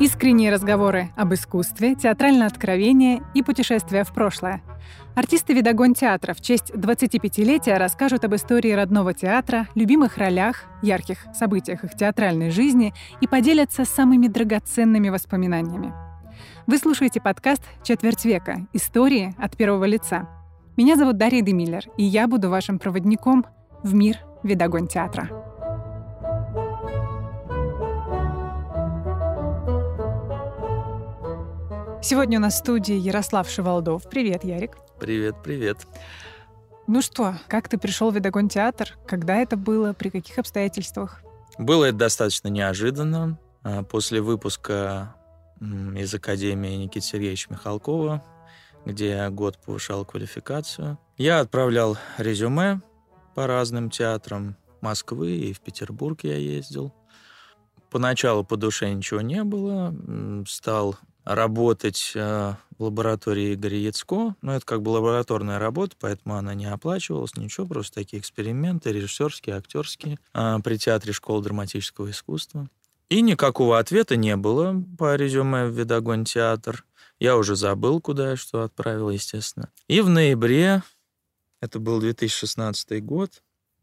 Искренние разговоры об искусстве, театральное откровение и путешествия в прошлое. Артисты «Видогон театра» в честь 25-летия расскажут об истории родного театра, любимых ролях, ярких событиях их театральной жизни и поделятся самыми драгоценными воспоминаниями. Вы слушаете подкаст «Четверть века. Истории от первого лица». Меня зовут Дарья Демиллер, и я буду вашим проводником в мир «Видогон театра». Сегодня у нас в студии Ярослав Шевалдов. Привет, Ярик. Привет, привет. Ну что, как ты пришел в Видогон театр? Когда это было? При каких обстоятельствах? Было это достаточно неожиданно. После выпуска из Академии Никиты Сергеевича Михалкова, где я год повышал квалификацию, я отправлял резюме по разным театрам Москвы, и в Петербург я ездил. Поначалу по душе ничего не было. Стал работать в лаборатории Игоря Яцко. Но это как бы лабораторная работа, поэтому она не оплачивалась, ничего, просто такие эксперименты, режиссерские, актерские, при театре школы драматического искусства. И никакого ответа не было по резюме в Видогон театр. Я уже забыл, куда я что отправил, естественно. И в ноябре, это был 2016 год,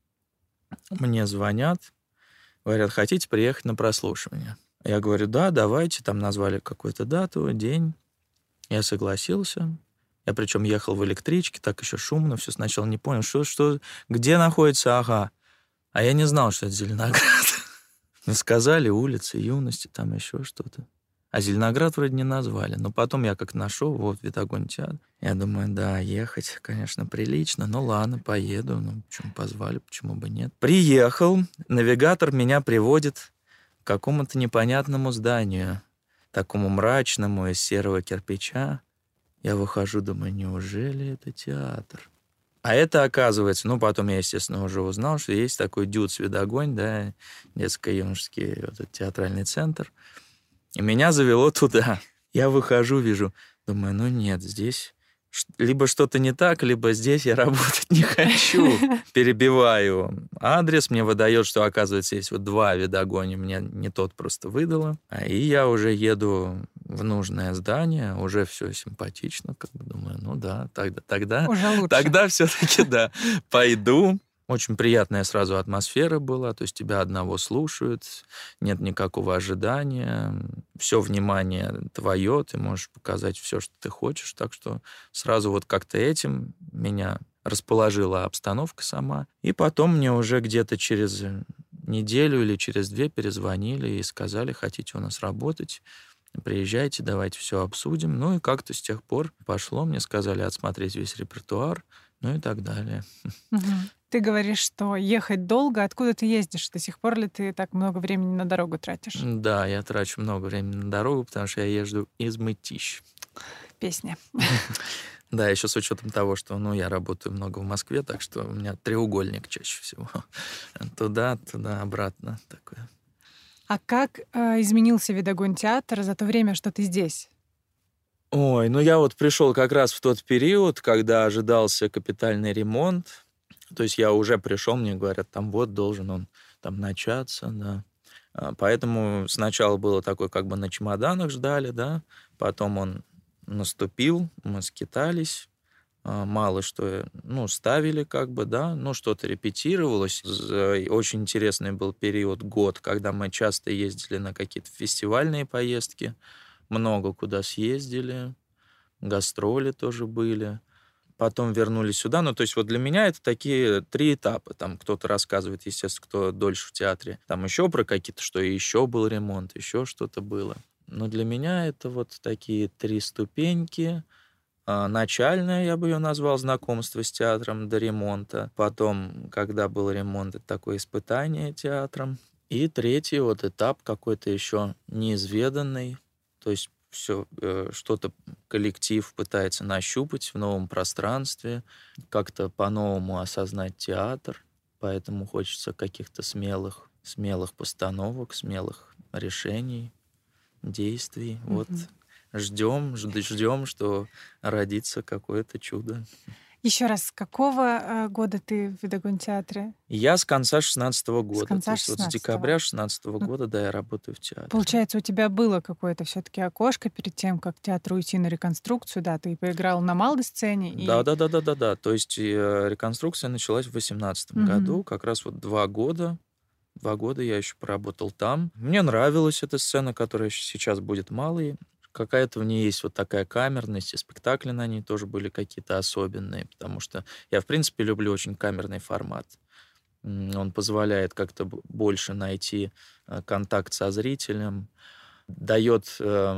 мне звонят, говорят, хотите приехать на прослушивание? Я говорю, да, давайте. Там назвали какую-то дату, день. Я согласился. Я причем ехал в электричке, так еще шумно, все сначала не понял, что, где находится, ага. А я не знал, что это Зеленоград. Мне сказали, улица Юности, там еще что-то. А Зеленоград вроде не назвали. Но потом я как нашел, вот, Видогон театр. Я думаю, да, ехать, конечно, прилично. Ну ладно, поеду. Ну, почему позвали, почему бы нет. Приехал, навигатор меня приводит к какому-то непонятному зданию, такому мрачному, из серого кирпича. Я выхожу, думаю, неужели это театр? А это, оказывается, потом я, естественно, уже узнал, что есть такой ДЮЦ «Видогон», да, детско-юношеский этот театральный центр. И меня завело туда. Я выхожу, вижу, думаю, нет, здесь либо что-то не так, либо здесь я работать не хочу. Перебиваю адрес, мне выдает, что, оказывается, есть вот 2 Видогоня, мне не тот просто выдало. И я уже еду в нужное здание, уже все симпатично, как бы думаю, да, тогда уже лучше. Тогда все-таки, да, пойду. Очень приятная сразу атмосфера была, то есть тебя одного слушают, нет никакого ожидания, все внимание твое, ты можешь показать все, что ты хочешь, так что сразу вот как-то этим меня расположила обстановка сама. И потом мне уже где-то через неделю или через 2 перезвонили и сказали, хотите у нас работать, приезжайте, давайте все обсудим. Ну и как-то с тех пор пошло, мне сказали отсмотреть весь репертуар, ну и так далее. Угу. Ты говоришь, что ехать долго. Откуда ты ездишь? До сих пор ли ты так много времени на дорогу тратишь? Да, я трачу много времени на дорогу, потому что я езжу из Мытищ. Песня. Да, еще с учетом того, что я работаю много в Москве, так что у меня треугольник чаще всего. Туда, обратно такое. А как изменился Видогон театр за то время, что ты здесь? Ой, я вот пришел как раз в тот период, когда ожидался капитальный ремонт. То есть я уже пришел, мне говорят, там вот должен он там начаться, да. Поэтому сначала было такое, как бы на чемоданах ждали, да. Потом он наступил, мы скитались, мало что, ставили как бы, да, что-то репетировалось. Очень интересный был период, год, когда мы часто ездили на какие-то фестивальные поездки, много куда съездили, гастроли тоже были. Потом вернулись сюда. То есть вот для меня это такие 3 этапа. Там кто-то рассказывает, естественно, кто дольше в театре. Там еще про какие-то, что еще был ремонт, еще что-то было. Но для меня это вот такие 3 ступеньки. Начальная, я бы ее назвал, знакомство с театром до ремонта. Потом, когда был ремонт, это такое испытание театром. И 3-й вот этап какой-то еще неизведанный. То есть все, что-то коллектив пытается нащупать в новом пространстве, как-то по-новому осознать театр, поэтому хочется каких-то смелых постановок, смелых решений, действий. Вот ждем, что родится какое-то чудо. Еще раз, с какого года ты в Видогон-театре? Я с конца 16-го С года. То конца есть вот с 16-го. декабря 16-го Ну, года, да, я работаю в театре. получается, у тебя было какое-то все-таки окошко перед тем, как театр уйти на реконструкцию, да, ты поиграл на малой сцене и... Да-да-да-да-да-да. То есть реконструкция началась в 18-м Мгм. году. Как раз вот 2 года. 2 года я еще поработал там. Мне нравилась эта сцена, которая сейчас будет малой. Какая-то в ней есть вот такая камерность, и спектакли на ней тоже были какие-то особенные, потому что я, в принципе, люблю очень камерный формат. Он позволяет как-то больше найти контакт со зрителем, дает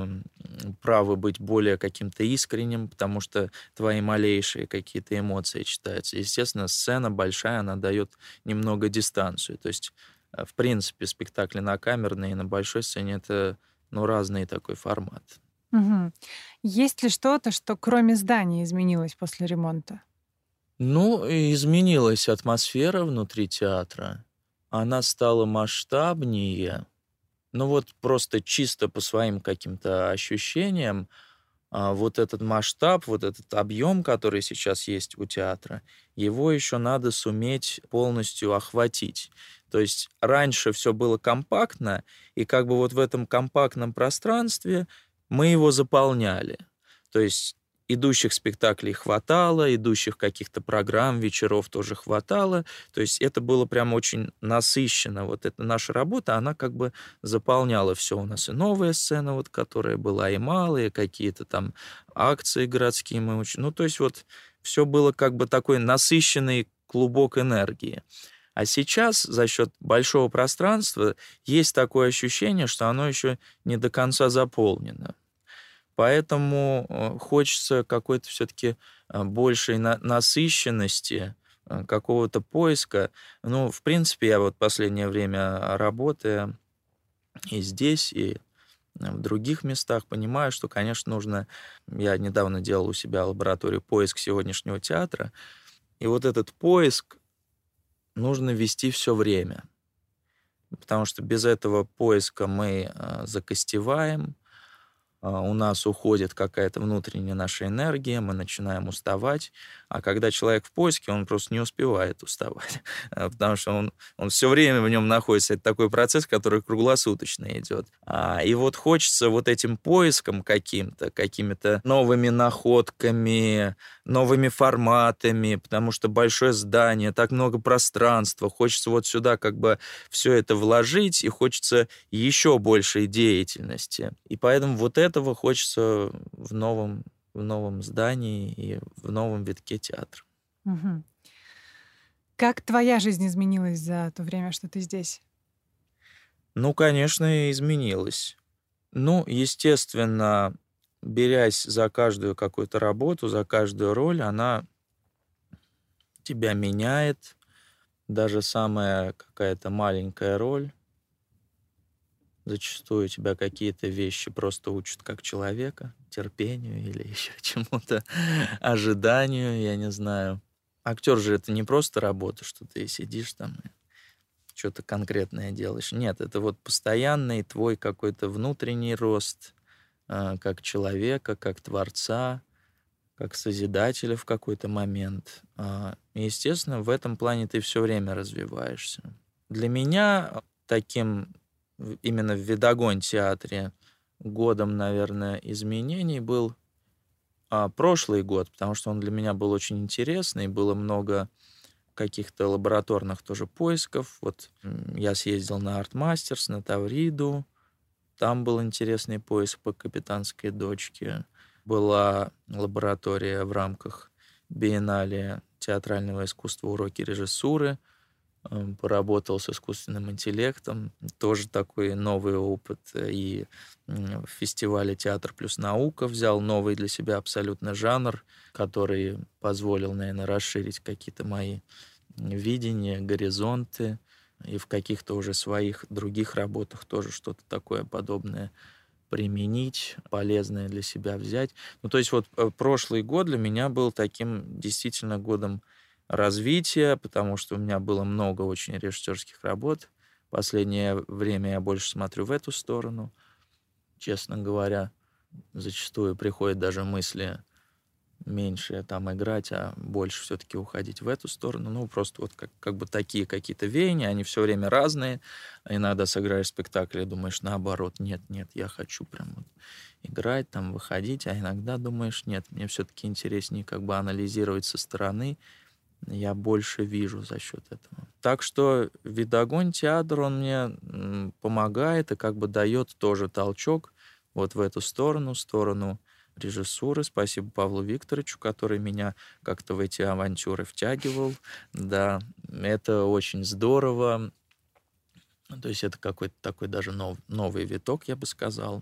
право быть более каким-то искренним, потому что твои малейшие какие-то эмоции читаются. Естественно, сцена большая, она дает немного дистанцию. То есть, в принципе, спектакли на камерной и на большой сцене — это, ну, разный такой формат. Мгм. Есть ли что-то, что кроме здания изменилось после ремонта? Ну, и изменилась атмосфера внутри театра. Она стала масштабнее. Ну, вот просто чисто по своим каким-то ощущениям, вот этот масштаб, вот этот объем, который сейчас есть у театра, его еще надо суметь полностью охватить. То есть раньше все было компактно, и как бы вот в этом компактном пространстве мы его заполняли. То есть идущих спектаклей хватало, идущих каких-то программ, вечеров тоже хватало. То есть это было прям очень насыщенно. Вот эта наша работа, она как бы заполняла все. У нас и новая сцена, вот, которая была, и малые, какие-то там акции городские мы очень... Ну, то есть вот все было как бы такой насыщенный клубок энергии. А сейчас за счет большого пространства есть такое ощущение, что оно еще не до конца заполнено. Поэтому хочется какой-то все-таки большей насыщенности, какого-то поиска. Ну, в принципе, я вот последнее время работая и здесь, и в других местах, понимаю, что, конечно, нужно... Я недавно делал у себя лабораторию «Поиск сегодняшнего театра», и вот этот поиск нужно вести все время, потому что без этого поиска мы закостеваем, у нас уходит какая-то внутренняя наша энергия, мы начинаем уставать. А когда человек в поиске, он просто не успевает уставать, потому что он все время в нем находится. Это такой процесс, который круглосуточно идет. И вот хочется вот этим поиском каким-то, какими-то новыми находками, новыми форматами, потому что большое здание, так много пространства. Хочется вот сюда как бы все это вложить, и хочется еще большей деятельности. И поэтому вот этого хочется в новом здании и в новом витке театра. Мгм. Как твоя жизнь изменилась за то время, что ты здесь? Ну, конечно, изменилось. Ну, естественно, берясь за каждую какую-то работу, за каждую роль, она тебя меняет. Даже самая какая-то маленькая роль. Зачастую тебя какие-то вещи просто учат как человека, терпению или еще чему-то, ожиданию, я не знаю. Актер же это не просто работа, что ты сидишь там и что-то конкретное делаешь. Нет, это вот постоянный твой какой-то внутренний рост как человека, как творца, как созидателя в какой-то момент. И, естественно, в этом плане ты все время развиваешься. Для меня таким именно в Видогон-театре годом, наверное, изменений был прошлый год, потому что он для меня был очень интересный, было много каких-то лабораторных тоже поисков. Вот я съездил на Артмастерс, на Тавриду, там был интересный поиск по «Капитанской дочке». Была лаборатория в рамках биеннале театрального искусства «Уроки режиссуры». Поработал с искусственным интеллектом. Тоже такой новый опыт. И в фестивале «Театр плюс наука» взял новый для себя абсолютно жанр, который позволил, наверное, расширить какие-то мои видения, горизонты. И в каких-то уже своих других работах тоже что-то такое подобное применить, полезное для себя взять. Ну, то есть вот прошлый год для меня был таким действительно годом развития, потому что у меня было много очень режиссерских работ. Последнее время я больше смотрю в эту сторону. Честно говоря, зачастую приходят даже мысли меньше там играть, а больше все-таки уходить в эту сторону. Ну, просто вот как бы такие какие-то веяния, они все время разные. Иногда сыграешь спектакль и думаешь, наоборот, нет, я хочу прям вот играть, там, выходить, а иногда думаешь, нет, мне все-таки интереснее как бы анализировать со стороны, я больше вижу за счет этого. Так что видогонь театр, он мне помогает и как бы дает тоже толчок вот в эту сторону режиссуры. Спасибо Павлу Викторовичу, который меня как-то в эти авантюры втягивал. Да, это очень здорово. То есть это какой-то такой даже новый виток, я бы сказал.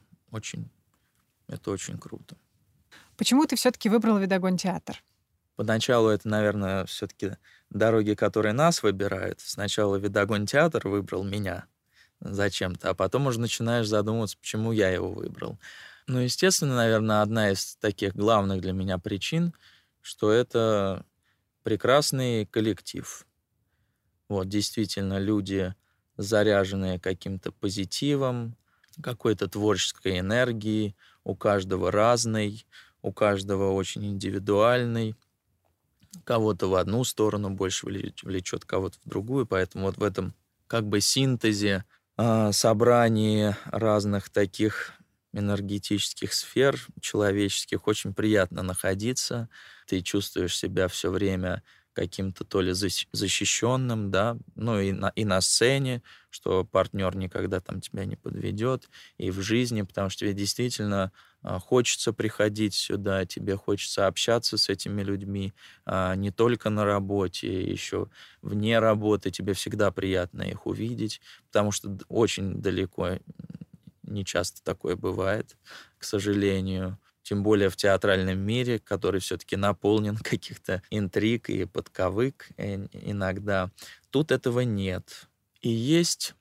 Это очень круто. Почему ты все-таки выбрал видогонь театр? Поначалу это, наверное, все-таки дороги, которые нас выбирают. Сначала видогонь театр выбрал меня зачем-то, а потом уже начинаешь задумываться, почему я его выбрал. Ну, естественно, наверное, одна из таких главных для меня причин, что это прекрасный коллектив. Вот, действительно, люди, заряженные каким-то позитивом, какой-то творческой энергией, у каждого разной, у каждого очень индивидуальный. Кого-то в одну сторону больше влечет, кого-то в другую, поэтому вот в этом как бы синтезе, собрании разных таких энергетических сфер человеческих очень приятно находиться. Ты чувствуешь себя все время каким-то то ли защищенным, да, ну и на сцене, что партнер никогда там тебя не подведет, и в жизни, потому что тебе действительно хочется приходить сюда, тебе хочется общаться с этими людьми, не только на работе, еще вне работы, тебе всегда приятно их увидеть, потому что очень далеко не часто такое бывает, к сожалению. Тем более в театральном мире, который все-таки наполнен каких-то интриг и подковык иногда. Тут этого нет. И есть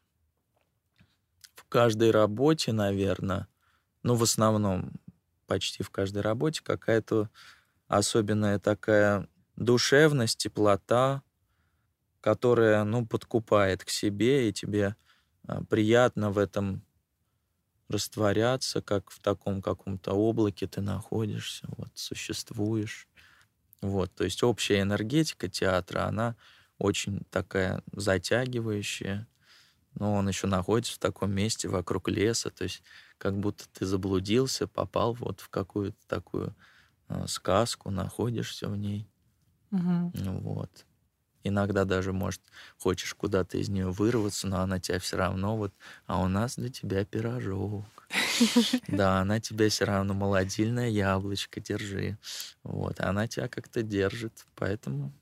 в каждой работе, наверное, ну, в основном почти в каждой работе какая-то особенная такая душевность, теплота, которая, ну, подкупает к себе, и тебе приятно в этом растворяться, как в таком каком-то облаке ты находишься, вот, существуешь. Вот, то есть общая энергетика театра, она очень такая затягивающая, но он еще находится в таком месте вокруг леса, то есть как будто ты заблудился, попал вот в какую-то такую сказку, находишься в ней. Угу. Вот. Иногда даже, может, хочешь куда-то из нее вырваться, но она тебя все равно вот, а у нас для тебя пирожок. Да, она тебя все равно, молодильное яблочко, держи. Вот, а она тебя как-то держит, поэтому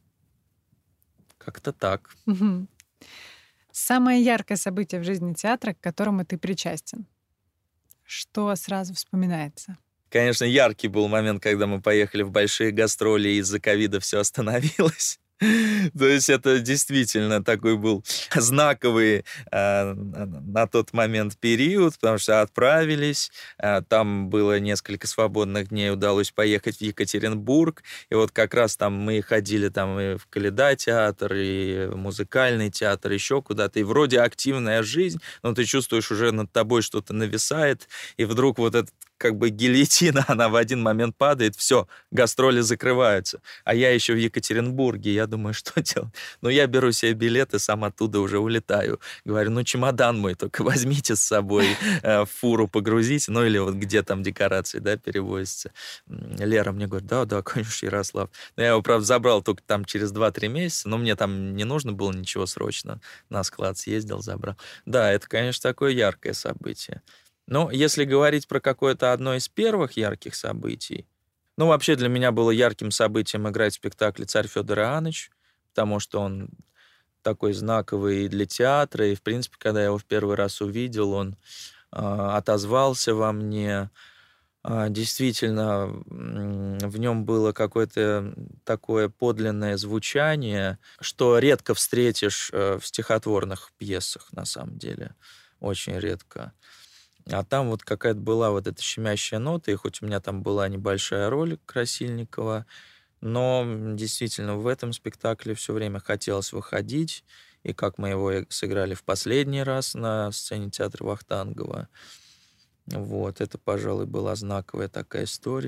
как-то так. Угу. Самое яркое событие в жизни театра, к которому ты причастен. Что сразу вспоминается? Конечно, яркий был момент, когда мы поехали в большие гастроли, и из-за ковида все остановилось. То есть это действительно такой был знаковый на тот момент период, потому что отправились, там было несколько свободных дней, удалось поехать в Екатеринбург, и вот как раз там мы ходили там и в Коляда театр, и в музыкальный театр, еще куда-то, и вроде активная жизнь, но ты чувствуешь, уже над тобой что-то нависает, и вдруг вот этот как бы гильотина, она в один момент падает, все, гастроли закрываются. А я еще в Екатеринбурге, я думаю, что делать? Ну, я беру себе билеты, сам оттуда уже улетаю. Говорю, ну, чемодан мой только возьмите с собой, в фуру погрузите, ну, или вот где там декорации, да, перевозятся. Лера мне говорит, да, конечно, Ярослав. Но я его, правда, забрал только там через 2-3 месяца, но мне там не нужно было ничего срочно. На склад съездил, забрал. Да, это, конечно, такое яркое событие. Но если говорить про какое-то одно из первых ярких событий, ну, вообще для меня было ярким событием играть в спектакле «Царь Фёдор Иоанныч», потому что он такой знаковый и для театра, и, в принципе, когда я его в первый раз увидел, он отозвался во мне. Действительно, в нем было какое-то такое подлинное звучание, что редко встретишь в стихотворных пьесах, на самом деле. Очень редко. А там вот какая-то была вот эта щемящая нота, и хоть у меня там была небольшая роль Красильникова, но действительно в этом спектакле все время хотелось выходить, и как мы его сыграли в последний раз на сцене театра Вахтангова, вот, это, пожалуй, была знаковая такая история.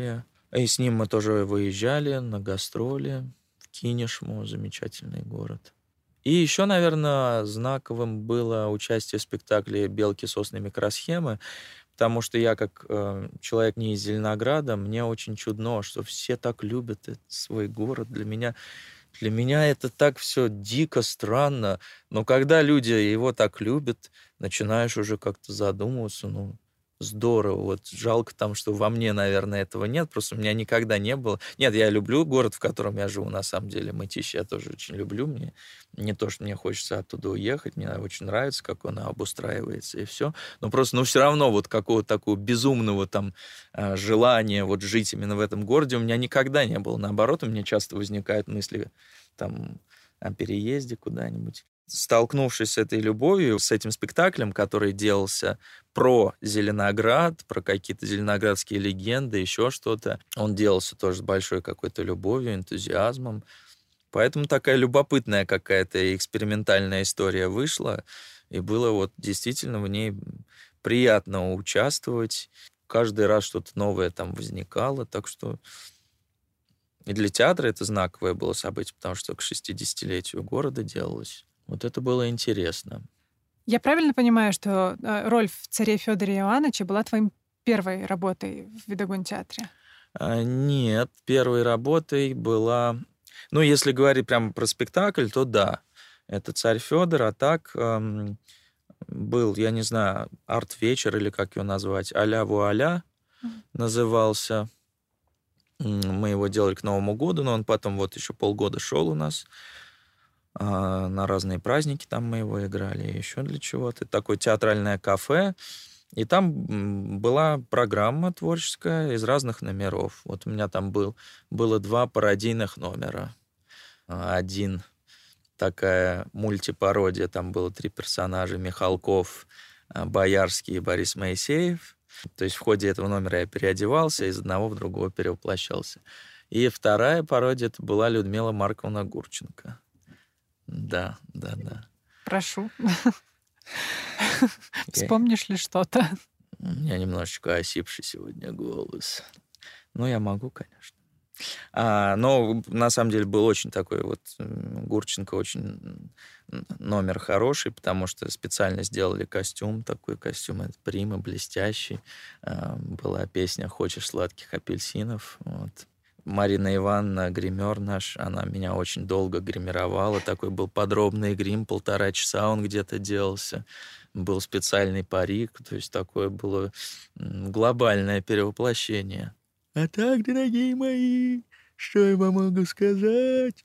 И с ним мы тоже выезжали на гастроли в Кинешму, замечательный город. И еще, наверное, знаковым было участие в спектакле «Белки, сосны, микросхемы», потому что я, как человек не из Зеленограда, мне очень чудно, что все так любят свой город. Для меня это так все дико странно. Но когда люди его так любят, начинаешь уже как-то задумываться, ну, здорово. Вот жалко там, что во мне, наверное, этого нет. Просто у меня никогда не было. Нет, я люблю город, в котором я живу, на самом деле. Мытищ я тоже очень люблю. Мне не то, что мне хочется оттуда уехать. Мне очень нравится, как он обустраивается и все. Но просто, ну, все равно вот какого-то такого безумного там желания вот жить именно в этом городе у меня никогда не было. Наоборот, у меня часто возникают мысли там о переезде куда-нибудь. Столкнувшись с этой любовью, с этим спектаклем, который делался про Зеленоград, про какие-то зеленоградские легенды, еще что-то, он делался тоже с большой какой-то любовью, энтузиазмом. Поэтому такая любопытная какая-то экспериментальная история вышла, и было вот действительно в ней приятно участвовать. Каждый раз что-то новое там возникало, так что и для театра это знаковое было событие, потому что к 60-летию города делалось. Вот это было интересно. Я правильно понимаю, что роль в «Царе Федоре Иоанновиче» была твоим первой работой в Видогон-театре? Нет, первой работой была... Ну, если говорить прямо про спектакль, то да, это «Царь Федор», а так был, я не знаю, арт-вечер или как его назвать, «А-ля вуаля» назывался. Мы его делали к Новому году, но он потом вот еще полгода шел у нас. На разные праздники там мы его играли, еще для чего-то. Такое театральное кафе. И там была программа творческая из разных номеров. Вот у меня там было 2 пародийных номера. Один такая мультипародия, там было 3 персонажа: Михалков, Боярский и Борис Моисеев. То есть в ходе этого номера я переодевался, из одного в другого перевоплощался. И вторая пародия — это была Людмила Марковна Гурченко. Да. Прошу. Вспомнишь ли что-то? У меня немножечко осипший сегодня голос. Ну, я могу, конечно. Но на самом деле был очень такой вот Гурченко, очень номер хороший, потому что специально сделали костюм. Такой костюм от Прима, блестящий. Была песня «Хочешь сладких апельсинов». Вот. Марина Ивановна, гример наш, она меня очень долго гримировала. Такой был подробный грим, 1,5 часа он где-то делался. Был специальный парик, то есть такое было глобальное перевоплощение. А так, дорогие мои, что я вам могу сказать?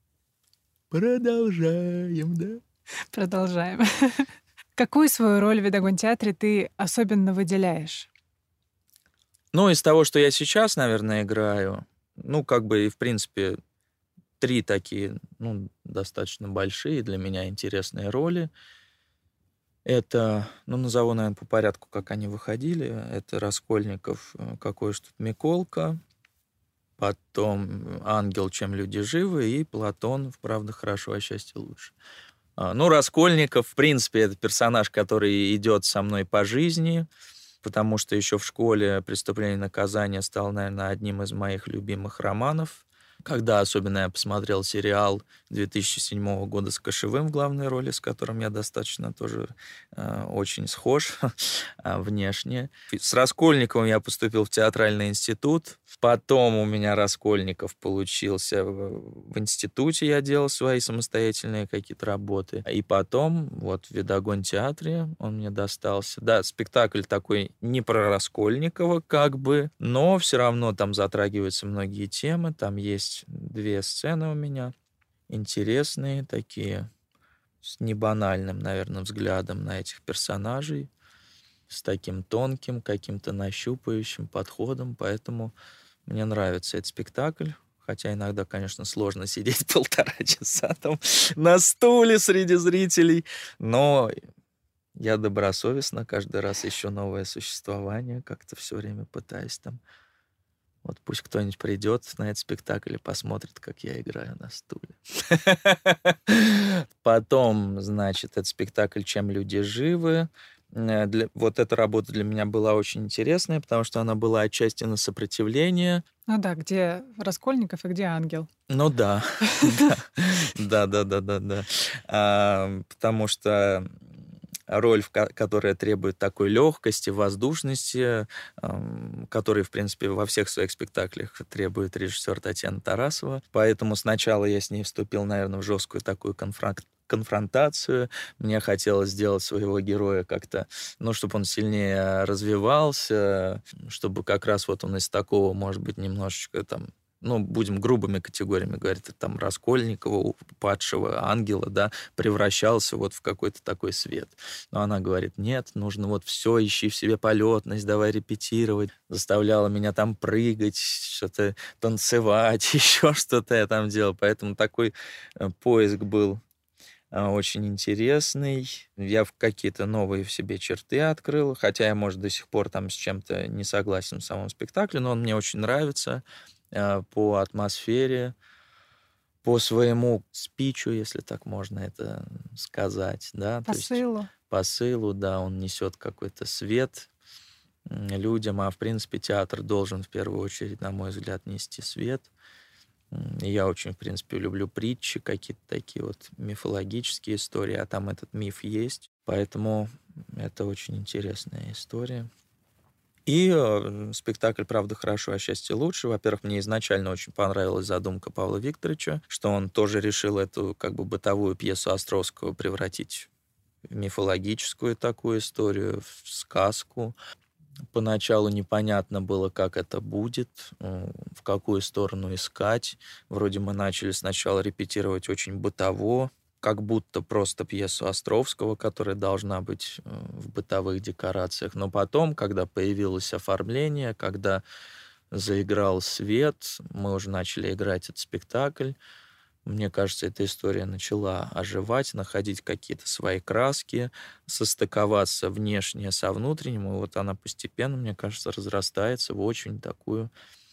Продолжаем, да? Продолжаем. Какую свою роль в Видогон-театре ты особенно выделяешь? Ну, из того, что я сейчас, наверное, играю, ну, как бы и, в принципе, 3 такие, ну, достаточно большие для меня интересные роли. Это, ну, назову, наверное, по порядку, как они выходили. Это Раскольников, «Какой ж тут Миколка», потом «Ангел, чем люди живы» и Платон «В правда хорошо, а счастье лучше». Ну, Раскольников, в принципе, это персонаж, который идет со мной по жизни, потому что еще в школе «Преступление и наказание» стал, наверное, одним из моих любимых романов. Когда особенно я посмотрел сериал 2007 года с Кошевым в главной роли, с которым я достаточно тоже очень схож внешне. С Раскольниковым я поступил в театральный институт. Потом у меня Раскольников получился в институте, я делал свои самостоятельные какие-то работы. И потом вот в Видогон-театре он мне достался. Да, спектакль такой не про Раскольникова как бы, но все равно там затрагиваются многие темы. Там есть 2 сцены у меня интересные такие, с небанальным, наверное, взглядом на этих персонажей, с таким тонким, каким-то нащупающим подходом, поэтому мне нравится этот спектакль, хотя иногда, конечно, сложно сидеть 1,5 часа там на стуле среди зрителей, но я добросовестно каждый раз ищу новое существование, как-то все время пытаюсь там. Вот пусть кто-нибудь придет на этот спектакль и посмотрит, как я играю на стуле. Потом, значит, этот спектакль «Чем люди живы». Вот эта работа для меня была очень интересная, потому что она была отчасти на сопротивление, Ну да, где Раскольников и где ангел. Ну да, да. Потому что роль, которая требует такой легкости, воздушности, который, в принципе, во всех своих спектаклях требует режиссер Татьяна Тарасова. Поэтому сначала я с ней вступил, наверное, в жесткую такую конфронтацию. Мне хотелось сделать своего героя как-то, ну, чтобы он сильнее развивался, чтобы как раз вот он из такого, может быть, немножечко там, ну, будем грубыми категориями говорить, там, Раскольникова, падшего ангела, да, превращался вот в какой-то такой свет. Но она говорит, нет, нужно вот все, ищи в себе полетность, давай репетировать. Заставляла меня там прыгать, что-то танцевать, еще что-то я там делал. Поэтому такой поиск был очень интересный. Я какие-то новые в себе черты открыл, хотя я, может, до сих пор там с чем-то не согласен в самом спектакле, но он мне очень нравится по атмосфере, по своему спичу, если так можно это сказать, да, то есть Посылу. посылу, да, он несет какой-то свет людям, а в принципе театр должен в первую очередь, на мой взгляд, нести свет. И я очень, в принципе, люблю притчи, какие-то такие вот мифологические истории, а там этот миф есть, поэтому это очень интересная история. И спектакль «Правда хорошо, а счастье лучше». Во-первых, мне изначально очень понравилась задумка Павла Викторовича, что он тоже решил эту как бы бытовую пьесу Островского превратить в мифологическую такую историю, в сказку. Поначалу непонятно было, как это будет, в какую сторону искать. Вроде мы начали сначала репетировать очень бытово, как будто просто пьесу Островского, которая должна быть в бытовых декорациях. Но потом, когда появилось оформление, когда заиграл свет, мы уже начали играть этот спектакль, мне кажется, эта история начала оживать, находить какие-то свои краски, состыковаться внешнее со внутренним, и вот она постепенно, мне кажется, разрастается в очень такую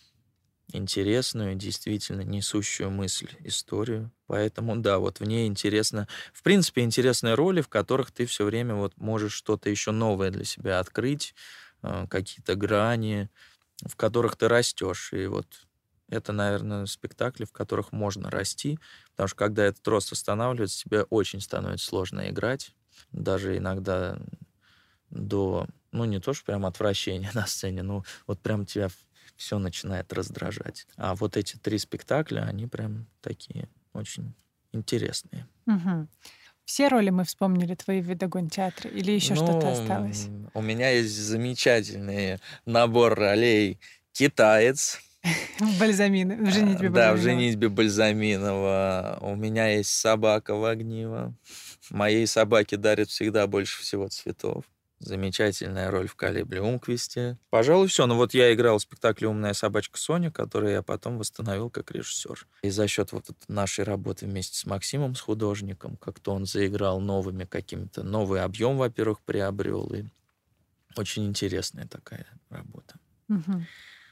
интересную, действительно несущую мысль историю. Поэтому, да, вот в ней интересно, в принципе, интересные роли, в которых ты все время вот можешь что-то еще новое для себя открыть, какие-то грани, в которых ты растешь. И вот это, наверное, спектакли, в которых можно расти, потому что когда этот рост останавливается, тебе очень становится сложно играть. Даже иногда до, ну, не то, что прям отвращения на сцене, но вот прям тебя все начинает раздражать. А вот эти 3 спектакля, они прям такие очень интересные. Угу. Все роли мы вспомнили твои в Видогон-театре или еще что-то осталось? У меня есть замечательный набор ролей «Китаец». В «Бальзамино», в «Женитьбе Да, в Бальзаминова». «Женитьбе Бальзаминова». У меня есть собака Вагнива. Моей собаке дарят всегда больше всего цветов. Замечательная роль в «Колибри Умквисте». Пожалуй, все. Но вот я играл в спектакле «Умная собачка Соня», который я потом восстановил как режиссер. И за счет вот нашей работы вместе с Максимом, с художником, как-то он заиграл новыми какими-то... Новый объем, во-первых, приобрел. И очень интересная такая работа. Угу.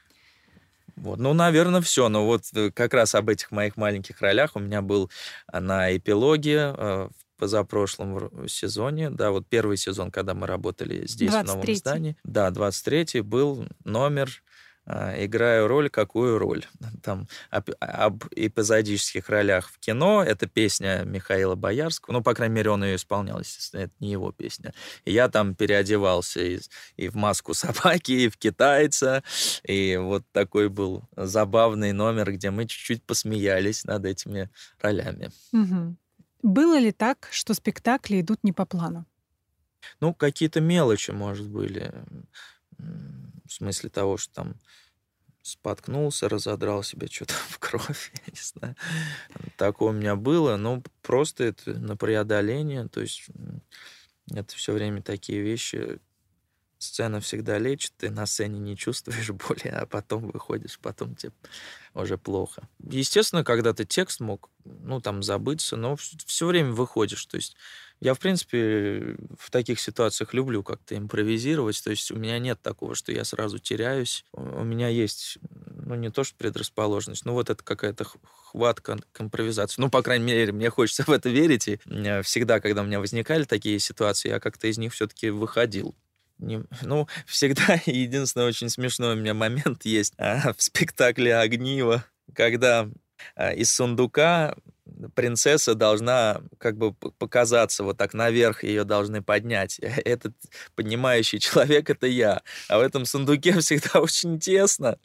Вот. Ну, наверное, все. Но вот как раз об этих моих маленьких ролях у меня был на эпилоге в позапрошлом сезоне. Да, вот первый сезон, когда мы работали здесь, в новом 23-й. здании. Да, 23-й был номер «Играю роль, какую роль?». Там об эпизодических ролях в кино. Это песня Михаила Боярского. Ну, по крайней мере, он ее исполнял, естественно. Это не его песня. И я там переодевался и в маску собаки, и в китайца. И вот такой был забавный номер, где мы чуть-чуть посмеялись над этими ролями. Угу. Было ли так, что спектакли идут не по плану? Ну, какие-то мелочи, может, были. В смысле того, что там споткнулся, разодрал себе что-то в кровь, я не знаю. Такое у меня было, но просто это на преодоление, то есть это все время такие вещи. Сцена всегда лечит, ты на сцене не чувствуешь боли, а потом выходишь, потом тебе уже плохо. Естественно, когда-то текст мог, ну, там, забыться, но все время выходишь. То есть я, в принципе, в таких ситуациях люблю как-то импровизировать. То есть у меня нет такого, что я сразу теряюсь. У меня есть, ну, не то что предрасположенность, но вот это какая-то хватка к импровизации. Ну, по крайней мере, мне хочется в это верить. И всегда, когда у меня возникали такие ситуации, я как-то из них все-таки выходил. Ну, всегда единственный очень смешной у меня момент есть в спектакле «Огниво», когда из сундука принцесса должна как бы показаться вот так наверх, ее должны поднять. Этот поднимающий человек — это я. А в этом сундуке всегда очень тесно.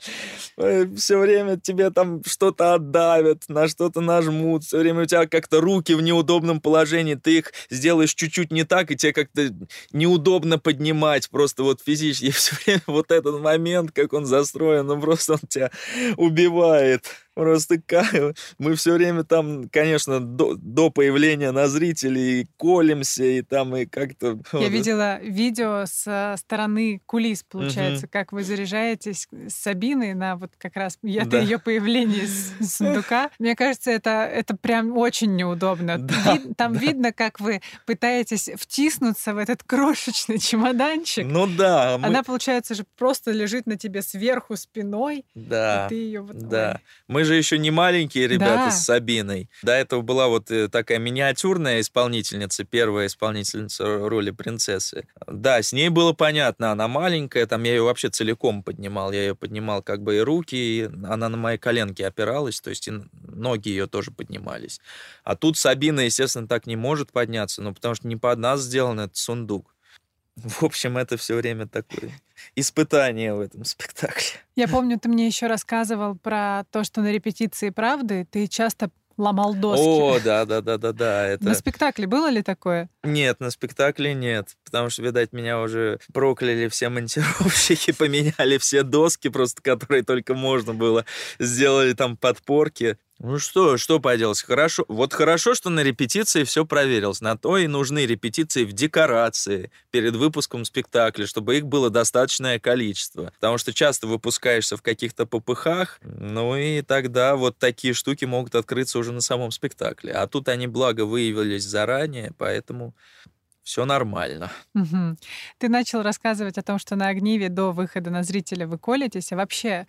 Все время тебе там что-то отдавят, на что-то нажмут, все время у тебя как-то руки в неудобном положении, ты их сделаешь чуть-чуть не так, и тебе как-то неудобно поднимать просто вот физически. И все время вот этот момент, как он застроен, ну просто он тебя убивает. Просто мы все время там, конечно, до появления на зрителей колемся, и там и как-то... Я видела видео со стороны кулис, получается, как вы заряжаетесь с Сабиной на вот как раз ее появление из сундука. Мне кажется, это прям очень неудобно. Там видно, как вы пытаетесь втиснуться в этот крошечный чемоданчик. Ну да. Она, получается, же просто лежит на тебе сверху спиной, да, и ты ее вот... Да. Мы же еще не маленькие ребята с Сабиной. До этого была вот такая миниатюрная исполнительница, первая исполнительница роли принцессы. Да, с ней было понятно, она маленькая, там я ее вообще целиком поднимал. Я ее поднимал как бы и руки, и она на мои коленки опиралась, то есть и ноги ее тоже поднимались. А тут Сабина, естественно, так не может подняться, ну потому что не под нас сделан этот сундук. В общем, это все время такое испытание в этом спектакле. Я помню, ты мне еще рассказывал про то, что на репетиции «Правды» ты часто ломал доски. О, да. Это... На спектакле было ли такое? Нет, на спектакле нет, потому что, видать, меня уже прокляли все монтировщики, поменяли все доски просто, которые только можно было, сделали там подпорки. Ну что поделать, хорошо. Вот хорошо, что на репетиции все проверилось. На то и нужны репетиции в декорации перед выпуском спектакля, чтобы их было достаточное количество. Потому что часто выпускаешься в каких-то попыхах, ну и тогда вот такие штуки могут открыться уже на самом спектакле. А тут они, благо, выявились заранее, поэтому... все нормально. Угу. Ты начал рассказывать о том, что на «Огниве» до выхода на зрителя вы колетесь, а вообще,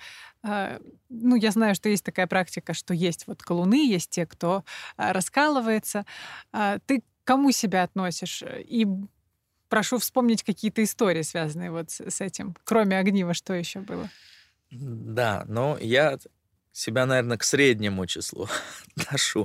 ну, я знаю, что есть такая практика, что есть вот колуны, есть те, кто раскалывается. Ты к кому себя относишь? И прошу вспомнить какие-то истории, связанные вот с этим. Кроме «Огнива», что еще было? Да, но я себя, наверное, к среднему числу отношу.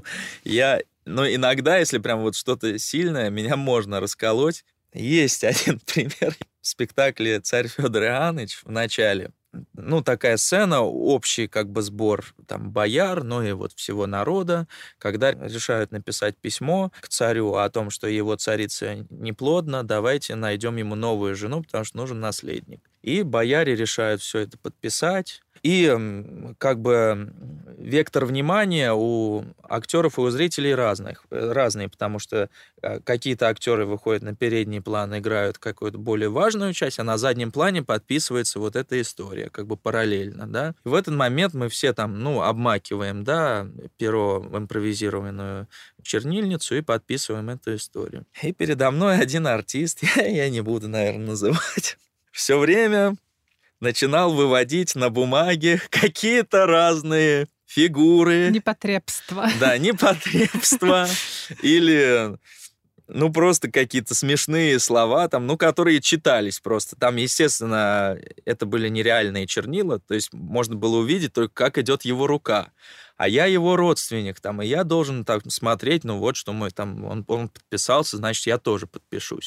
Но иногда, если прям вот что-то сильное, меня можно расколоть. Есть один пример в спектакле «Царь Фёдор Иоанныч» в начале. Ну, такая сцена, общий как бы сбор там бояр, ну и вот всего народа, когда решают написать письмо к царю о том, что его царица неплодна, давайте найдем ему новую жену, потому что нужен наследник. И бояре решают все это подписать. И как бы вектор внимания у актеров и у зрителей разный, потому что какие-то актеры выходят на передний план, играют какую-то более важную часть, а на заднем плане подписывается вот эта история, как бы параллельно, да. И в этот момент мы все там, обмакиваем, да, перо в импровизированную чернильницу и подписываем эту историю. И передо мной один артист, я не буду, наверное, называть, все время начинал выводить на бумаге какие-то разные фигуры. Непотребства. Да, непотребства. Или, просто какие-то смешные слова, там, которые читались просто. Там, естественно, это были нереальные чернила, то есть можно было увидеть только, как идет его рука. А я его родственник, там, и я должен так смотреть, вот что мы там, он подписался, значит, я тоже подпишусь.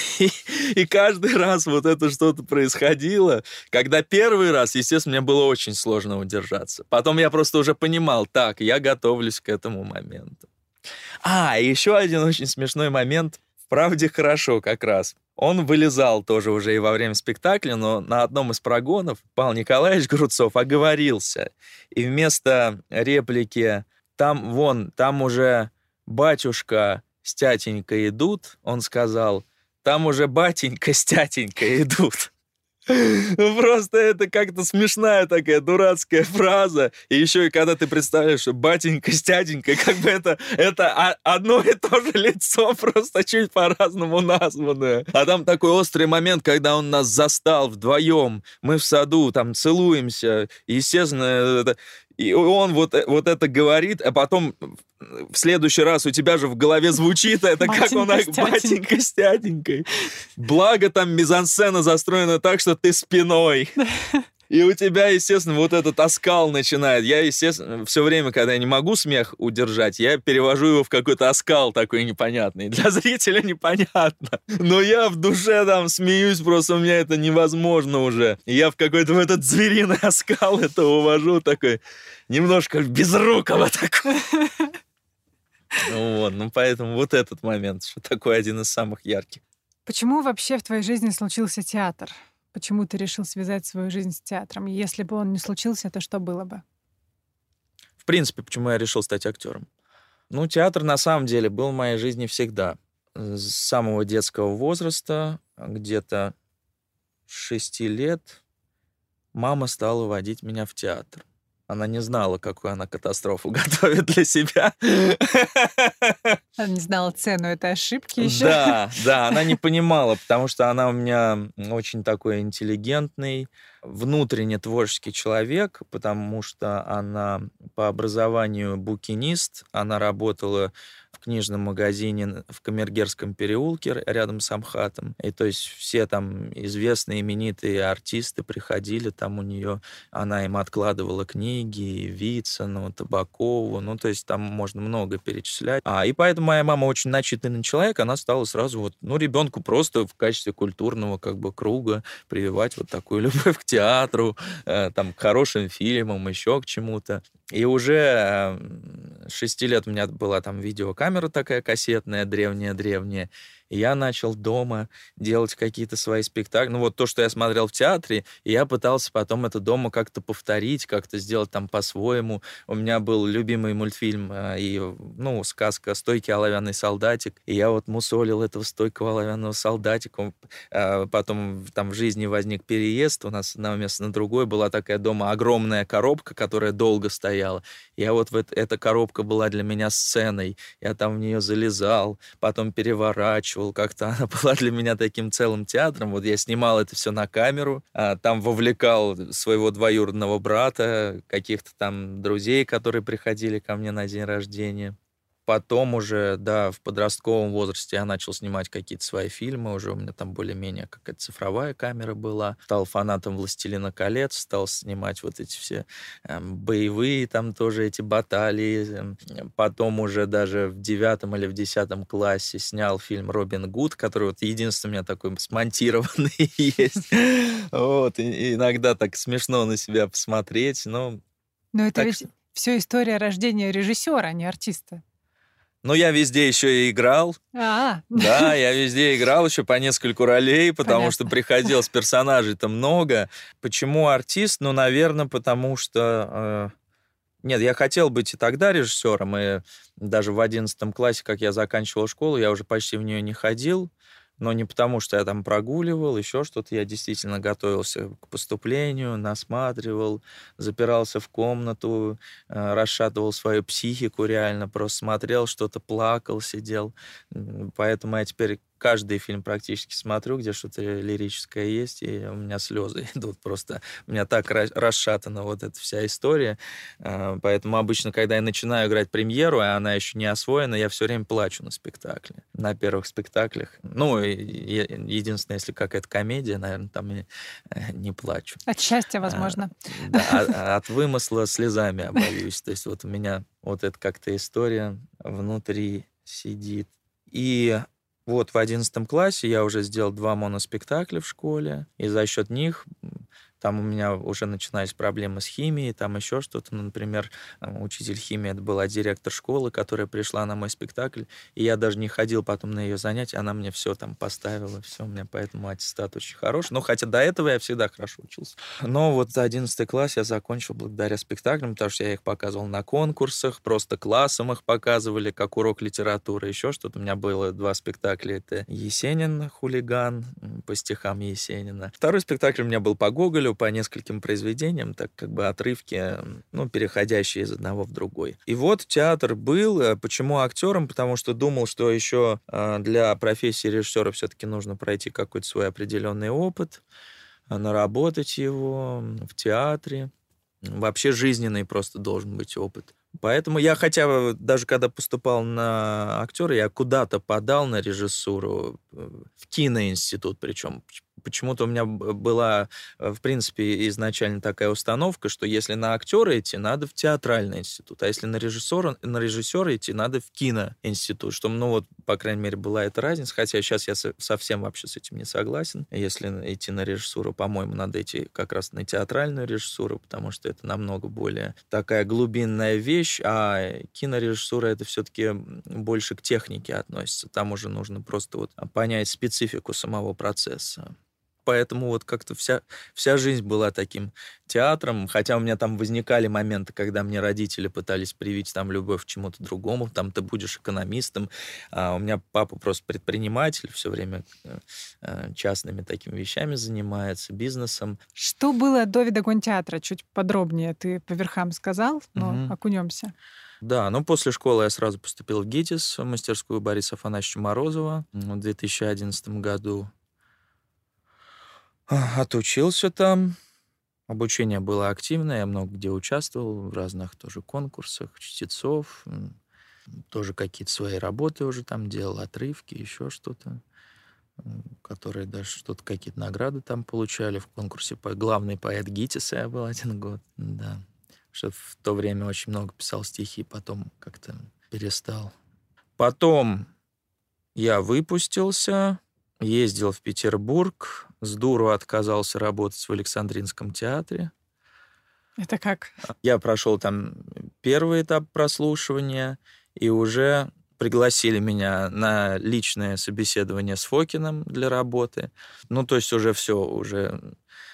И каждый раз вот это что-то происходило, когда первый раз, естественно, мне было очень сложно удержаться. Потом я просто уже понимал, так, я готовлюсь к этому моменту. Еще один очень смешной момент. В «Правде» хорошо как раз. Он вылезал тоже уже и во время спектакля, но на одном из прогонов Павел Николаевич Груцов оговорился. И вместо реплики там уже батюшка с тятенькой идут, он сказал, там уже батенька с тятенькой идут. Просто это как-то смешная такая дурацкая фраза. И еще и когда ты представляешь, что батенька с тятенькой, как бы это одно и то же лицо, просто чуть по-разному названное. А там такой острый момент, когда он нас застал вдвоем. Мы в саду там целуемся. И, естественно, и он вот это говорит, а потом в следующий раз у тебя же в голове звучит это, как он, батенька с тятенькой. Благо там мизансцена застроена так, что ты спиной. И у тебя, естественно, вот этот оскал начинает. Я, естественно, все время, когда я не могу смех удержать, я перевожу его в какой-то оскал такой непонятный. Для зрителя непонятно. Но я в душе там смеюсь, просто у меня это невозможно уже. И я в какой-то в этот звериный оскал это увожу, такой немножко безрукого такой. Вот, ну поэтому вот этот момент, что такой один из самых ярких. Почему вообще в твоей жизни случился театр? Почему ты решил связать свою жизнь с театром? Если бы он не случился, то что было бы? В принципе, почему я решил стать актером? Ну, театр на самом деле был в моей жизни всегда. С самого детского возраста, где-то 6 лет, мама стала водить меня в театр. Она не знала, какую она катастрофу готовит для себя. Она не знала цену этой ошибки еще. Да, она не понимала, потому что она у меня очень такой интеллигентный, внутренне творческий человек, потому что она по образованию букинист, она работала в книжном магазине в Камергерском переулке рядом с Амхатом. И то есть все там известные, именитые артисты приходили там у нее, она им откладывала книги, Вицину, Табакову, ну то есть там можно много перечислять. И поэтому моя мама очень начитанный человек, она стала сразу вот, ну, ребенку просто в качестве культурного как бы круга прививать вот такую любовь к театру, там, к хорошим фильмам, еще к чему-то. И уже 6 лет у меня была там видеокамера такая кассетная, древняя-древняя, и я начал дома делать какие-то свои спектакли. Ну вот то, что я смотрел в театре, и я пытался потом это дома как-то повторить, как-то сделать там по-своему. У меня был любимый мультфильм и сказка «Стойкий оловянный солдатик», и я вот мусолил этого стойкого оловянного солдатика. Потом там в жизни возник переезд, у нас с одного места на другое была такая дома огромная коробка, которая долго стояла. Я вот эта коробка была для меня сценой, я там в нее залезал, потом переворачивал, как-то она была для меня таким целым театром. Вот я снимал это все на камеру, там вовлекал своего двоюродного брата, каких-то там друзей, которые приходили ко мне на день рождения. Потом уже, да, в подростковом возрасте я начал снимать какие-то свои фильмы, уже у меня там более-менее какая-то цифровая камера была. Стал фанатом «Властелина колец», стал снимать вот эти все боевые там тоже эти баталии. Потом уже даже в 9 или в 10 классе снял фильм «Робин Гуд», который вот единственный у меня такой смонтированный есть. Вот, и иногда так смешно на себя посмотреть, но это ведь все история рождения режиссера, а не артиста. Ну, я везде еще и играл. Да, я везде играл еще по нескольку ролей, потому что приходилось персонажей-то много. Почему артист? Ну, наверное, потому что... Нет, я хотел быть и тогда режиссером, и даже в 11 классе, как я заканчивал школу, я уже почти в нее не ходил. Но не потому, что я там прогуливал, еще что-то. Я действительно готовился к поступлению, насматривал, запирался в комнату, расшатывал свою психику реально, просто смотрел что-то, плакал, сидел. Поэтому я теперь каждый фильм практически смотрю, где что-то лирическое есть, и у меня слезы идут просто. У меня так расшатана вот эта вся история. Поэтому обычно, когда я начинаю играть премьеру, а она еще не освоена, я все время плачу на спектакле. На первых спектаклях. Ну, единственное, если какая-то комедия, наверное, там и не плачу. От счастья, возможно. Да, от вымысла слезами обольюсь. То есть вот у меня вот эта как-то история внутри сидит. И вот в 11 классе я уже сделал 2 моноспектакля в школе, и за счет них там у меня уже начинались проблемы с химией, там еще что-то. Ну, например, учитель химии, это была директор школы, которая пришла на мой спектакль, и я даже не ходил потом на ее занятия, она мне все там поставила, все, у меня поэтому аттестат очень хороший. Ну, хотя до этого я всегда хорошо учился. Но вот 11 класс я закончил благодаря спектаклям, потому что я их показывал на конкурсах, просто классом их показывали, как урок литературы, еще что-то. У меня было 2 спектакля. Это «Есенин, хулиган», по стихам Есенина. Второй спектакль у меня был по Гоголю, по нескольким произведениям, так как бы отрывки, переходящие из одного в другой. И вот театр был. Почему актером? Потому что думал, что еще для профессии режиссера все-таки нужно пройти какой-то свой определенный опыт, наработать его в театре. Вообще жизненный просто должен быть опыт. Поэтому я, хотя даже когда поступал на актера, я куда-то подал на режиссуру, в киноинститут причем. Почему-то у меня была, в принципе, изначально такая установка, что если на актера идти, надо в театральный институт, а если на режиссера идти, надо в киноинститут, что, ну вот, по крайней мере, была эта разница, хотя сейчас я совсем вообще с этим не согласен. Если идти на режиссуру, по-моему, надо идти как раз на театральную режиссуру, потому что это намного более такая глубинная вещь, а кинорежиссура — это все-таки больше к технике относится. Там уже нужно просто вот понять специфику самого процесса. Поэтому вот как-то вся жизнь была таким театром, хотя у меня там возникали моменты, когда мне родители пытались привить там любовь к чему-то другому, там ты будешь экономистом, а у меня папа просто предприниматель, все время частными такими вещами занимается, бизнесом. Что было до «Видогон-театра»? Чуть подробнее ты по верхам сказал, но окунемся. Да, ну после школы я сразу поступил в ГИТИС, в мастерскую Бориса Афанасьевича Морозова в 2011 году. Отучился там. Обучение было активное, я много где участвовал, в разных тоже конкурсах, чтецов. Тоже какие-то свои работы уже там делал, отрывки, еще что-то, которые даже что-то, какие-то награды там получали в конкурсе. Главный поэт ГИТИСа я был 1 год, да. Что в то время очень много писал стихи, потом как-то перестал. Потом я выпустился, ездил в Петербург, с дуру отказался работать в Александринском театре. Это как? Я прошел там первый этап прослушивания, и уже пригласили меня на личное собеседование с Фокиным для работы. Ну, то есть уже все, уже...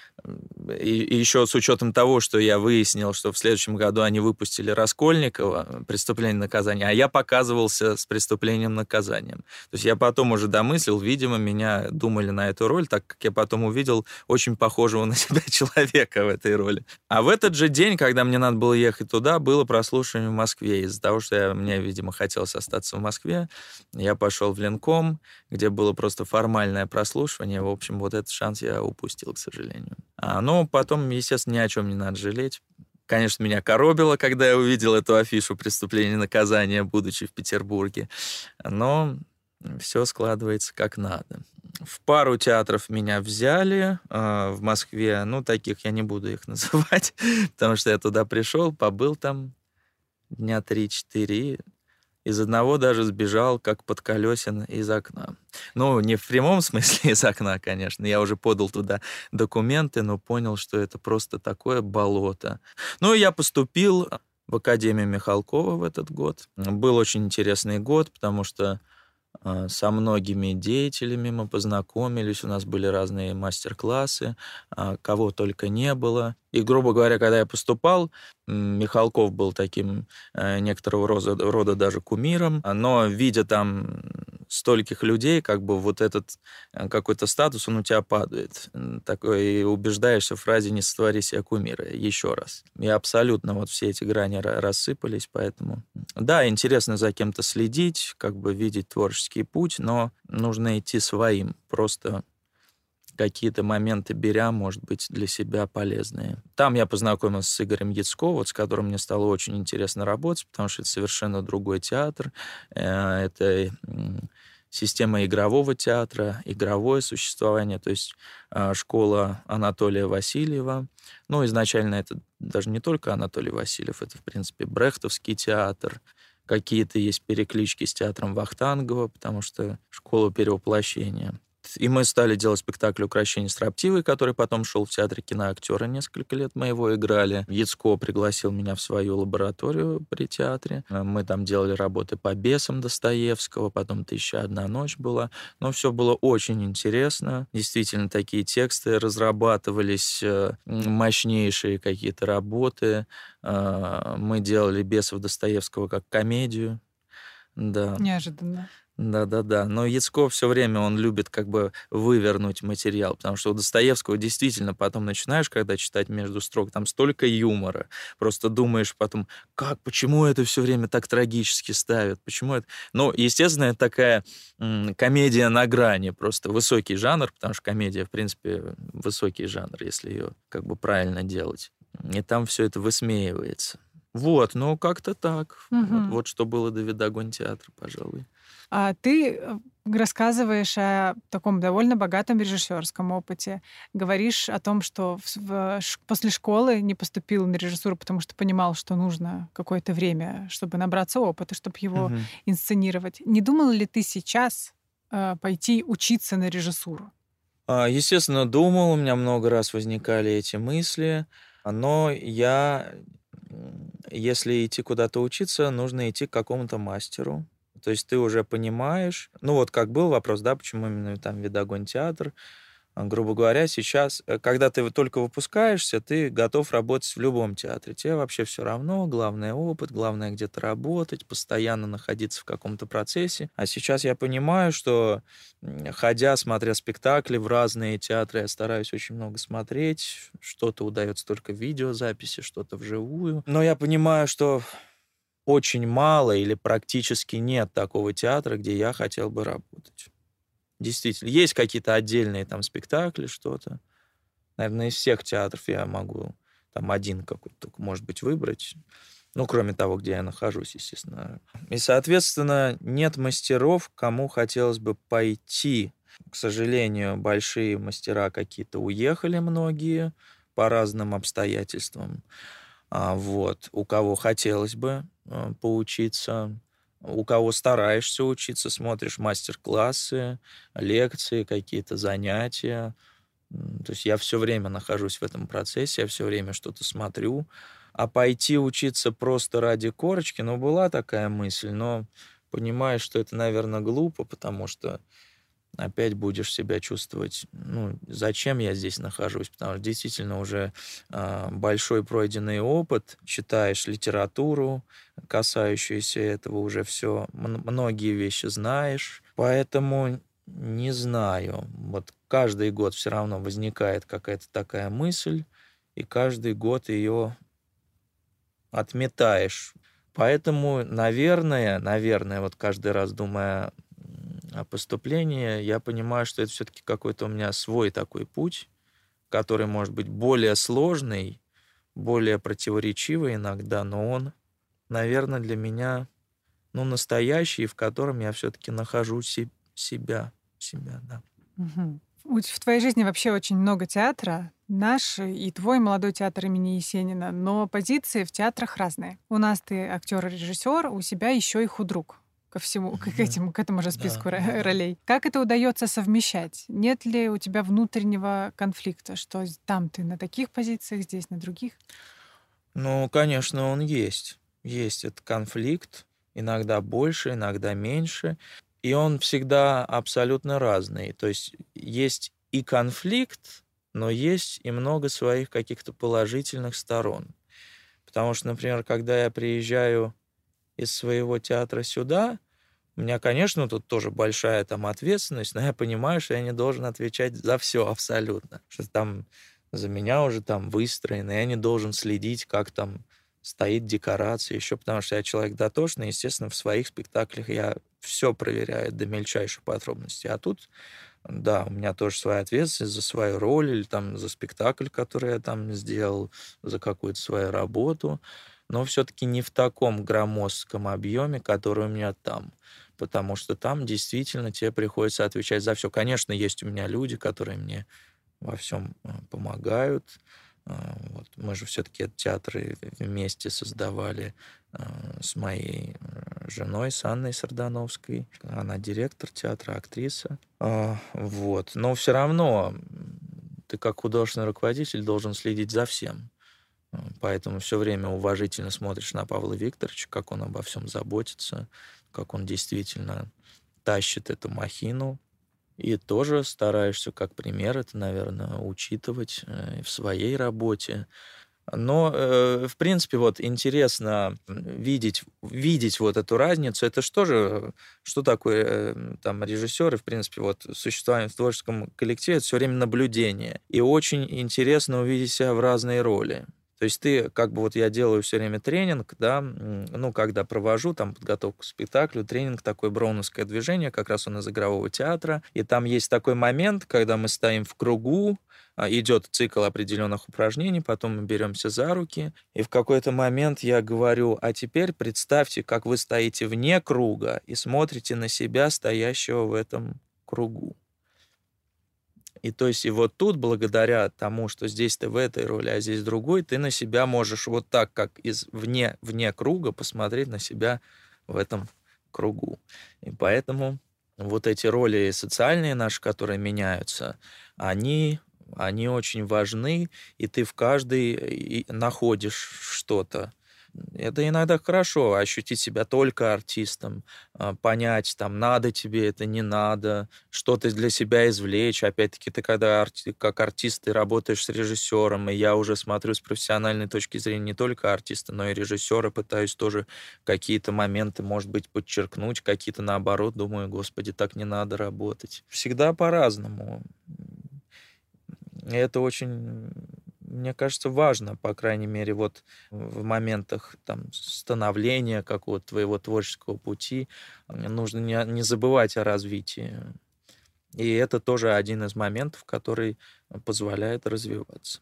И еще с учетом того, что я выяснил, что в следующем году они выпустили Раскольникова «Преступление и наказание», а я показывался с «Преступлением и наказанием». То есть я потом уже домыслил, видимо, меня думали на эту роль, так как я потом увидел очень похожего на себя человека в этой роли. А в этот же день, когда мне надо было ехать туда, было прослушивание в Москве. Из-за того, что мне, видимо, хотелось остаться в Москве, я пошел в Ленком, где было просто формальное прослушивание. В общем, вот этот шанс я упустил, к сожалению. Но потом, естественно, ни о чем не надо жалеть. Конечно, меня коробило, когда я увидел эту афишу «Преступление и наказание», будучи в Петербурге. Но все складывается как надо. В пару театров меня взяли в Москве. Ну, таких я не буду их называть, потому что я туда пришел, побыл там дня 3-4, из одного даже сбежал, как Подколесин, из окна. Ну, не в прямом смысле из окна, конечно. Я уже подал туда документы, но понял, что это просто такое болото. Ну, и я поступил в Академию Михалкова в этот год. Был очень интересный год, потому что со многими деятелями мы познакомились, у нас были разные мастер-классы, кого только не было. И, грубо говоря, когда я поступал, Михалков был таким некоторого рода даже кумиром, но видя там стольких людей, как бы вот этот какой-то статус, он у тебя падает. Такой, и убеждаешься в фразе «не сотвори себя кумира» еще раз. И абсолютно вот все эти грани рассыпались, поэтому... Да, интересно за кем-то следить, как бы видеть творческий путь, но нужно идти своим, просто какие-то моменты беря, может быть, для себя полезные. Там я познакомился с Игорем Яцко, вот, с которым мне стало очень интересно работать, потому что это совершенно другой театр. Это система игрового театра, игровое существование, то есть школа Анатолия Васильева. Ну, изначально это даже не только Анатолий Васильев, это, в принципе, брехтовский театр. Какие-то есть переклички с театром Вахтангова, потому что школа перевоплощения. И мы стали делать спектакль «Укрощение строптивой», который потом шел в театре киноактера. Несколько лет мы его играли. Яцко пригласил меня в свою лабораторию при театре. Мы там делали работы по бесам Достоевского, потом «1001 ночь» была. Но все было очень интересно. Действительно, такие тексты разрабатывались, мощнейшие какие-то работы. Мы делали «Бесов Достоевского» как комедию. Да. Неожиданно. Да-да-да. Но Яцко все время, он любит как бы вывернуть материал, потому что у Достоевского действительно потом начинаешь, когда читать между строк, там столько юмора. Просто думаешь потом, почему это все время так трагически ставят? Почему это... Ну, естественно, это такая комедия на грани, просто высокий жанр, потому что комедия, в принципе, высокий жанр, если ее как бы правильно делать. И там все это высмеивается. Вот, ну как-то так. Вот, Мгм. вот что было до «Видогон театра», пожалуй. А ты рассказываешь о таком довольно богатом режиссерском опыте. Говоришь о том, что после школы не поступил на режиссуру, потому что понимал, что нужно какое-то время, чтобы набраться опыта, чтобы его Мгм. инсценировать. Не думал ли ты сейчас пойти учиться на режиссуру? Естественно, думал, у меня много раз возникали эти мысли, но если идти куда-то учиться, нужно идти к какому-то мастеру. То есть ты уже понимаешь, ну вот как был вопрос, да, почему именно там «Видогон театр», грубо говоря, сейчас, когда ты только выпускаешься, ты готов работать в любом театре. Тебе вообще все равно, главное опыт, главное где-то работать, постоянно находиться в каком-то процессе. А сейчас я понимаю, что ходя, смотря спектакли в разные театры, я стараюсь очень много смотреть. Что-то удается только в видеозаписи, что-то вживую. Но я понимаю, что очень мало или практически нет такого театра, где я хотел бы работать. Действительно, есть какие-то отдельные там спектакли, что-то. Наверное, из всех театров я могу там один какой-то только, может быть, выбрать. Ну, кроме того, где я нахожусь, естественно. И, соответственно, нет мастеров, к кому хотелось бы пойти. К сожалению, большие мастера какие-то уехали многие по разным обстоятельствам. Вот. У кого хотелось бы поучиться, у кого стараешься учиться, смотришь мастер-классы, лекции, какие-то занятия. То есть я все время нахожусь в этом процессе, я все время что-то смотрю. А пойти учиться просто ради корочки, ну, была такая мысль, но понимаешь, что это, наверное, глупо, потому что опять будешь себя чувствовать, ну, зачем я здесь нахожусь, потому что действительно уже большой пройденный опыт, читаешь литературу, касающуюся этого, уже все, многие вещи знаешь, поэтому не знаю, вот каждый год все равно возникает какая-то такая мысль, и каждый год ее отметаешь. Поэтому, наверное, вот каждый раз думая о поступлении, я понимаю, что это все-таки какой-то у меня свой такой путь, который может быть более сложный, более противоречивый иногда, но он, наверное, для меня, ну, настоящий, в котором я все-таки нахожу себя, да. Мгм. В твоей жизни вообще очень много театра. Наш и твой молодой театр имени Есенина, но позиции в театрах разные. У нас ты актер и режиссер, у себя еще и худрук ко всему, Мгм. к этому же Да, списку да, да. ролей. Как это удается совмещать? Нет ли у тебя внутреннего конфликта, что там ты на таких позициях, здесь на других? Ну, конечно, он есть. Есть этот конфликт, иногда больше, иногда меньше, и он всегда абсолютно разный. То есть и конфликт, но есть и много своих каких-то положительных сторон. Потому что, например, когда я приезжаю из своего театра сюда, у меня, конечно, тут тоже большая там ответственность, но я понимаю, что я не должен отвечать за все абсолютно. Что там за меня уже там выстроено, я не должен следить, как там стоит декорация, еще потому что я человек дотошный, естественно, в своих спектаклях я все проверяю до мельчайших подробностей. А тут, да, у меня тоже своя ответственность за свою роль или там за спектакль, который я там сделал, за какую-то свою работу, но все-таки не в таком громоздком объеме, который у меня там. Потому что там действительно тебе приходится отвечать за все. Конечно, есть у меня люди, которые мне во всем помогают. Вот. Мы же все-таки театры вместе создавали с моей женой, с Анной Сардановской. Она директор театра, актриса. Вот. Но все равно ты как художественный руководитель должен следить за всем. Поэтому все время уважительно смотришь на Павла Викторовича, как он обо всем заботится, как он действительно тащит эту махину. И тоже стараешься как пример это, наверное, учитывать в своей работе. Но, в принципе, вот интересно видеть вот эту разницу. Это что же, что такое там режиссер и, в принципе, вот существование в творческом коллективе, это все время наблюдение. И очень интересно увидеть себя в разные роли. То есть ты, как бы вот я делаю все время тренинг, да, когда провожу там подготовку к спектаклю, тренинг такое броуновское движение, как раз он из игрового театра, и там есть такой момент, когда мы стоим в кругу, идет цикл определенных упражнений, потом мы беремся за руки, и в какой-то момент я говорю, а теперь представьте, как вы стоите вне круга и смотрите на себя, стоящего в этом кругу. И то есть и вот тут, благодаря тому, что здесь ты в этой роли, а здесь другой, ты на себя можешь вот так, как вне круга, посмотреть на себя в этом кругу. И поэтому вот эти роли социальные наши, которые меняются, они очень важны, и ты в каждой находишь что-то. Это иногда хорошо, ощутить себя только артистом, понять, там, надо тебе это, не надо, что-то для себя извлечь. Опять-таки, ты когда как артист, ты работаешь с режиссером, и я уже смотрю с профессиональной точки зрения не только артиста, но и режиссера, пытаюсь тоже какие-то моменты, может быть, подчеркнуть, какие-то наоборот, думаю, господи, так не надо работать. Всегда по-разному. И это очень, мне кажется, важно, по крайней мере, вот в моментах там становления какого-то твоего творческого пути нужно не забывать о развитии. И это тоже один из моментов, который позволяет развиваться.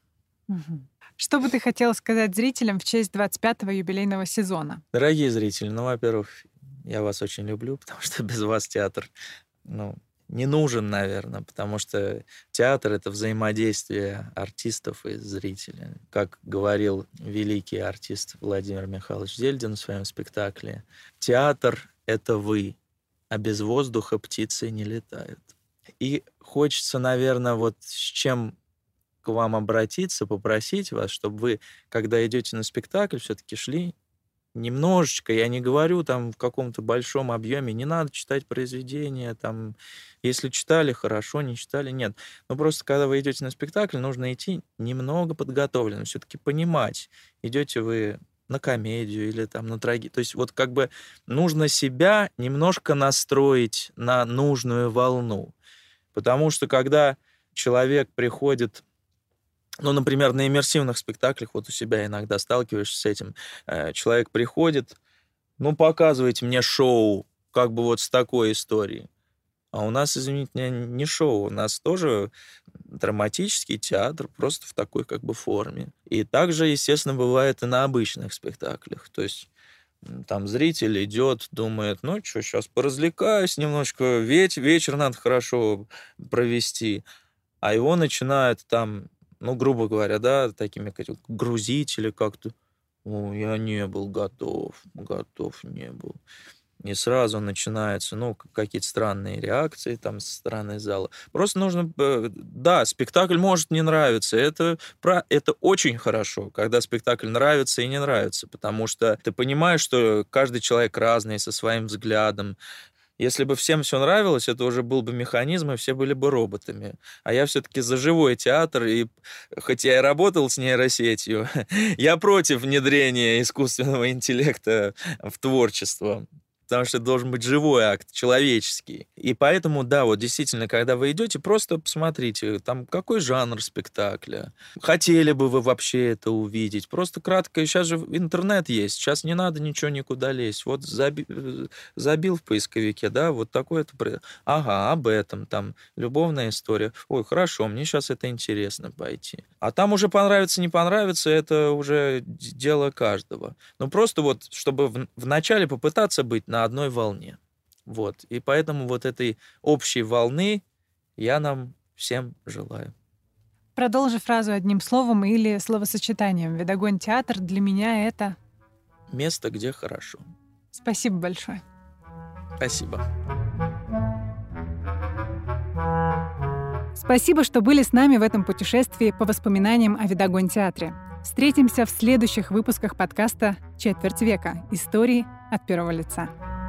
Что бы ты хотел сказать зрителям в честь 25-го юбилейного сезона? Дорогие зрители, во-первых, я вас очень люблю, потому что без вас театр, не нужен, наверное, потому что театр — это взаимодействие артистов и зрителей. Как говорил великий артист Владимир Михайлович Зельдин в своем спектакле, театр — это вы, а без воздуха птицы не летают. И хочется, наверное, вот с чем к вам обратиться, попросить вас, чтобы вы, когда идете на спектакль, все-таки шли немножечко, я не говорю там в каком-то большом объеме, не надо читать произведения, там, если читали, хорошо, не читали, нет. Но просто когда вы идете на спектакль, нужно идти немного подготовленным, все-таки понимать, идете вы на комедию или там на трагедию. То есть вот как бы нужно себя немножко настроить на нужную волну. Потому что когда человек приходит, например, на иммерсивных спектаклях, вот у себя иногда сталкиваешься с этим, человек приходит, показывайте мне шоу, как бы вот с такой историей. А у нас, извините, не шоу, у нас тоже драматический театр, просто в такой как бы форме. И также, естественно, бывает и на обычных спектаклях. То есть там зритель идет, думает, сейчас поразвлекаюсь немножко, вечер надо хорошо провести. А его начинают там, грубо говоря, да, такими грузить или как-то. Я не был готов не был. И сразу начинаются, какие-то странные реакции там со стороны зала. Просто нужно... Да, спектакль может не нравиться. Это очень хорошо, когда спектакль нравится и не нравится, потому что ты понимаешь, что каждый человек разный, со своим взглядом. Если бы всем все нравилось, это уже был бы механизм, и все были бы роботами. А я все-таки за живой театр, и хоть я и работал с нейросетью, я против внедрения искусственного интеллекта в творчество. Потому что это должен быть живой акт, человеческий. И поэтому, да, вот действительно, когда вы идете, просто посмотрите, там, какой жанр спектакля. Хотели бы вы вообще это увидеть? Просто кратко, сейчас же интернет есть, сейчас не надо ничего никуда лезть. Вот забил в поисковике, да, вот такое-то... Ага, об этом, там, любовная история. Ой, хорошо, мне сейчас это интересно пойти. А там уже понравится, не понравится, это уже дело каждого. Просто вот, чтобы вначале попытаться быть на одной волне. Вот. И поэтому вот этой общей волны я нам всем желаю. Продолжи фразу одним словом или словосочетанием. «Видогонь театр» для меня это... Место, где хорошо. Спасибо большое. Спасибо. Спасибо, что были с нами в этом путешествии по воспоминаниям о Видогонь театре. Встретимся в следующих выпусках подкаста «Четверть века. Истории от первого лица».